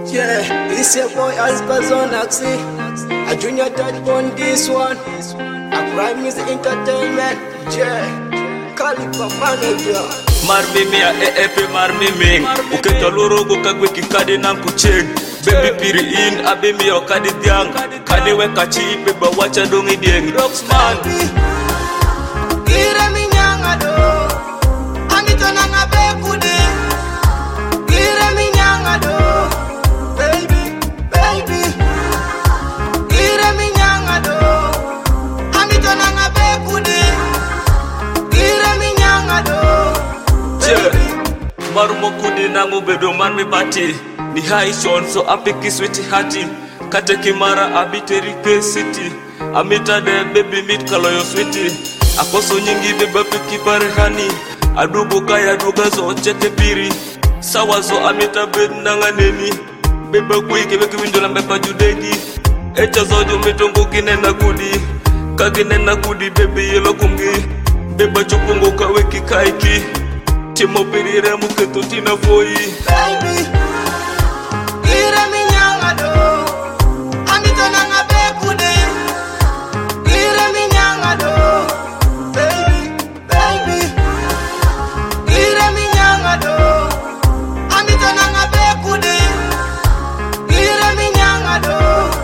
Yeah, it's your boy Aspazon Axie. A junior touch on this one. A Prime Music Entertainment. Yeah, Khalifa manager. Marmimia epe marmiming Uketa lorogo kagwe kikade na kucheng Baby piri in abimi o kadi diang Kadi weka chi beba wacha dongi dieng Dogsman Ire minyanga do Amito nanga bekude Ire minyanga do Baby, baby Ire minyanga do Amito nanga bekude Ire minyanga do Marumo kudi nangu bedo man mi bati Ni high shon so apiki switi hati Kate kimara abiteri ke city Amita de baby meet kaloyo switi Akoso nyingi beba piki parehani Adugo kaya duga zo cheke piri Sawa zo amita bed nanga neni Beba kui kebe kiwindola mbepa judegi Echa zojo mitongo kinena kudi Kaginena kudi baby yelo kungi Beba chupungo kaweki kaiki Timo pirire muketo tina foi Baby Ire minyanga do Amito nanga bekude Ire minyanga do Baby, baby Ire minyanga do Amito nanga bekude Ire minyanga do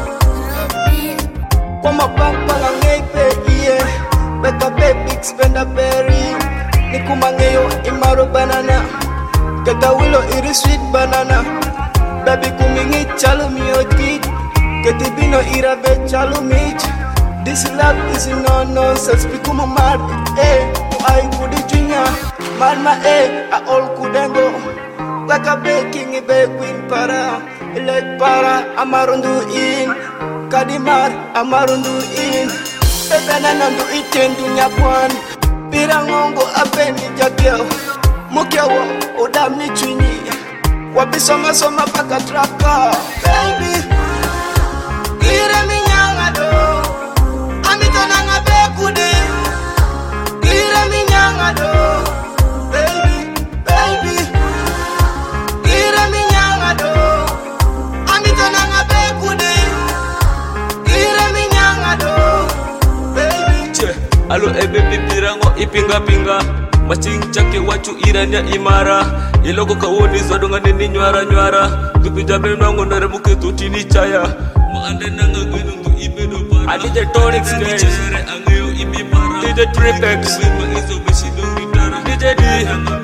Kwa mapampa nga ngeipe iye Beka baby spenda berry Nikumangeyo imaro banana Kata wilo iri sweet banana Baby kumingi chalo miyot Ketibino ira be chalo mich This love is no nonsense Pikuma mar Uai kudi junior Marma a all kudengo Waka be kingi be queen para Ilek para amarundu in Kadimar amarundu in Bebe nanandu itendu nyakwan Pirangongo apeni jagiao Mukiawa udami chwini Wabisoma soma paka traka Baby Ire minyanga do Amito nanga bekude Ire minyanga do Baby, baby Ire minyanga do Amito nanga bekude Ire minyanga do Baby Alo baby pirango ipinga pinga Maching chake wachu iranya imara Iloko kawoni zadonga nini nywara nywara Kupijabre nango nare muketo tini chaya Maande nanga gwenungu ibedo para Adije Tonix Games DJ Tripex DJ D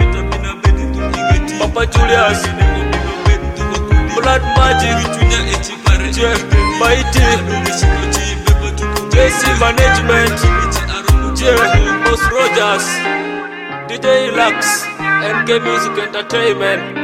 Papa Julius Blood Magic Mighty JC Management Boss Rogers DJ Lux NK Music Entertainment